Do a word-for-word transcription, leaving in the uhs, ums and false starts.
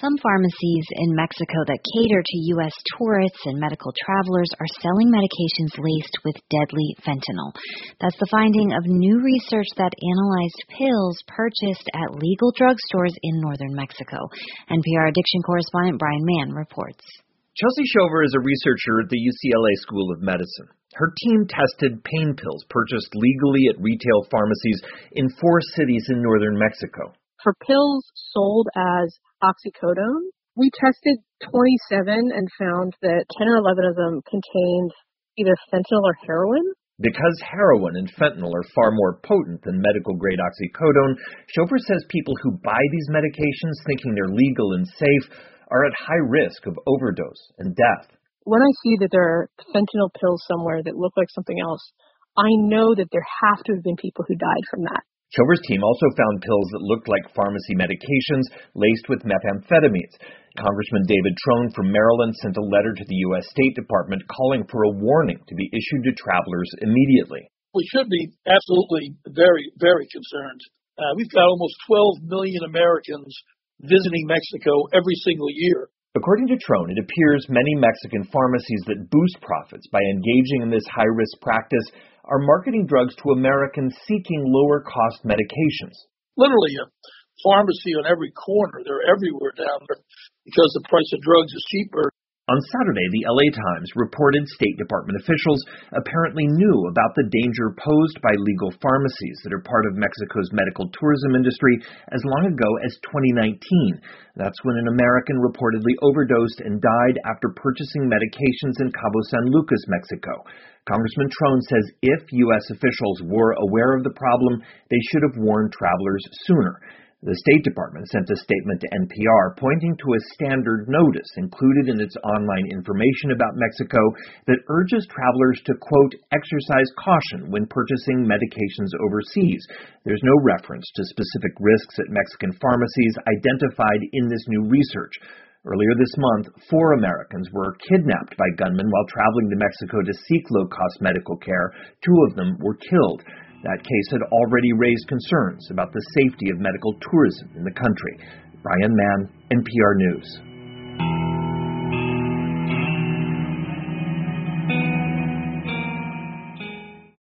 Some pharmacies in Mexico that cater to U S tourists and medical travelers are selling medications laced with deadly fentanyl. That's the finding of new research that analyzed pills purchased at legal drugstores in northern Mexico. N P R addiction correspondent Brian Mann reports. Chelsea Shover is a researcher at the U C L A School of Medicine. Her team tested pain pills purchased legally at retail pharmacies in four cities in northern Mexico. For pills sold as oxycodone, we tested twenty-seven and found that ten or eleven of them contained either fentanyl or heroin. Because heroin and fentanyl are far more potent than medical-grade oxycodone, Shover says people who buy these medications thinking they're legal and safe are at high risk of overdose and death. When I see that there are fentanyl pills somewhere that look like something else, I know that there have to have been people who died from that. Shover's team also found pills that looked like pharmacy medications laced with methamphetamines. Congressman David Trone from Maryland sent a letter to the U S State Department calling for a warning to be issued to travelers immediately. We should be absolutely very, very concerned. Uh, we've got almost twelve million Americans visiting Mexico every single year. According to Trone, it appears many Mexican pharmacies that boost profits by engaging in this high-risk practice are marketing drugs to Americans seeking lower-cost medications. Literally a pharmacy on every corner. They're everywhere down there because the price of drugs is cheaper. On Saturday, the L A Times reported State Department officials apparently knew about the danger posed by legal pharmacies that are part of Mexico's medical tourism industry as long ago as twenty nineteen. That's when an American reportedly overdosed and died after purchasing medications in Cabo San Lucas, Mexico. Congressman Trone says if U S officials were aware of the problem, they should have warned travelers sooner. The State Department sent a statement to N P R pointing to a standard notice included in its online information about Mexico that urges travelers to, quote, exercise caution when purchasing medications overseas. There's no reference to specific risks at Mexican pharmacies identified in this new research. Earlier this month, four Americans were kidnapped by gunmen while traveling to Mexico to seek low-cost medical care. Two of them were killed. That case had already raised concerns about the safety of medical tourism in the country. Brian Mann, N P R News.